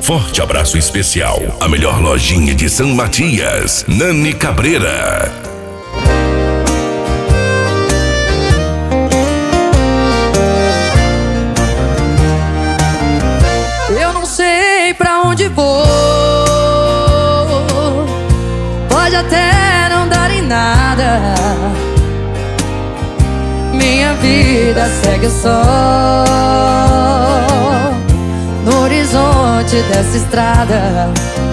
forte abraço especial. A melhor lojinha de São Matias, Nani Cabreira. Eu não sei pra onde vou, pode até não dar em nada. Minha vida segue só no horizonte dessa estrada.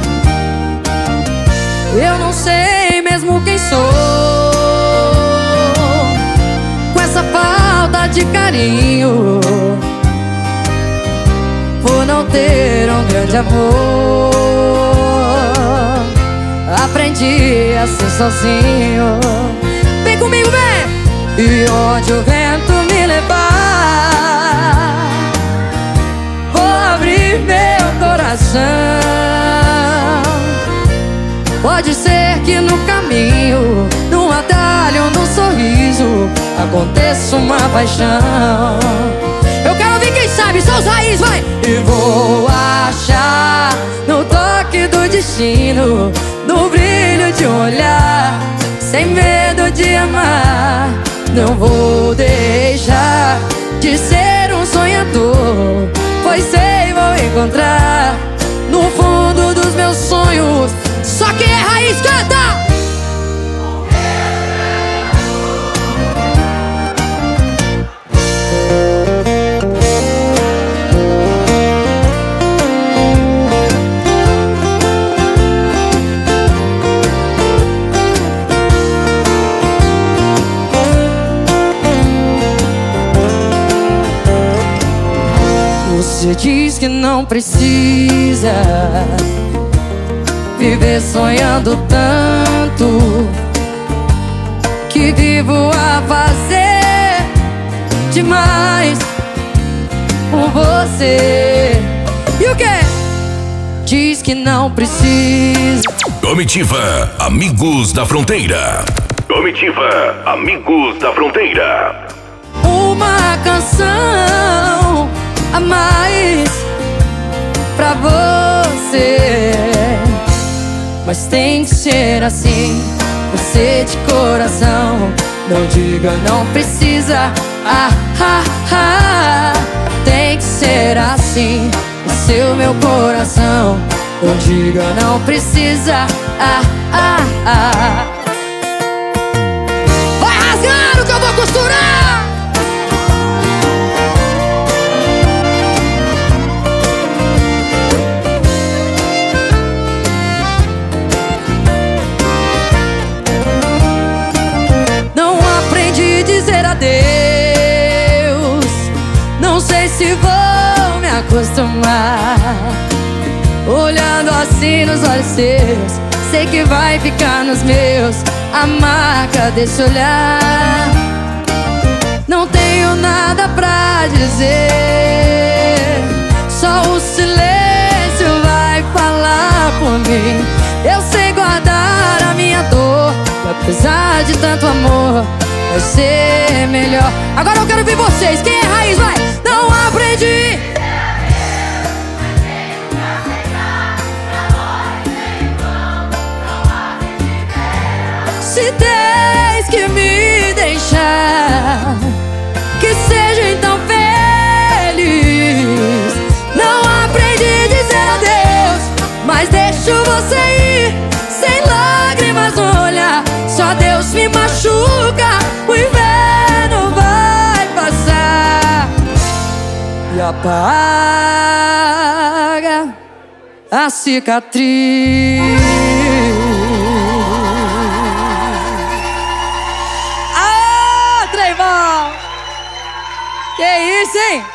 Eu não sei mesmo quem sou, com essa falta de carinho, por não ter um grande amor. Aprendi a ser sozinho. Vem comigo, vem! E onde o vento me levar, vou abrir meu coração. Pode ser que no caminho, num atalho, num sorriso, aconteça uma paixão. Eu quero ouvir quem sabe, só os raízes, vai! E vou achar no toque do destino, no brilho de um olhar, sem medo de amar. Não vou deixar de ser um sonhador, pois sei vou encontrar no fundo dos meus sonhos. Só quem é raiz canta! Você diz que não precisa viver sonhando tanto, que vivo a fazer demais por você. E o quê? Diz que não precisa. Comitiva Amigos da Fronteira. Comitiva Amigos da Fronteira. Uma canção a mais pra você, mas tem que ser assim, você de coração. Não diga não precisa, tem que ser assim, você é o meu coração. Não diga não precisa, vai rasgando que eu vou costurar. Adeus, não sei se vou me acostumar. Olhando assim nos olhos seus, sei que vai ficar nos meus a marca desse olhar. Não tenho nada pra dizer, só o silêncio vai falar por mim. Eu sei guardar a minha dor, e apesar de tanto amor, vai ser melhor. Agora eu quero ver vocês, quem é raiz, vai! Não aprendi. Se tens que me deixar, que seja então feliz. Não aprendi a dizer adeus, mas deixo você ir, sem lágrimas no olhar. Só Deus me machuca, o inverno vai passar e apaga a cicatriz. Ah, Trevão! Que isso, hein?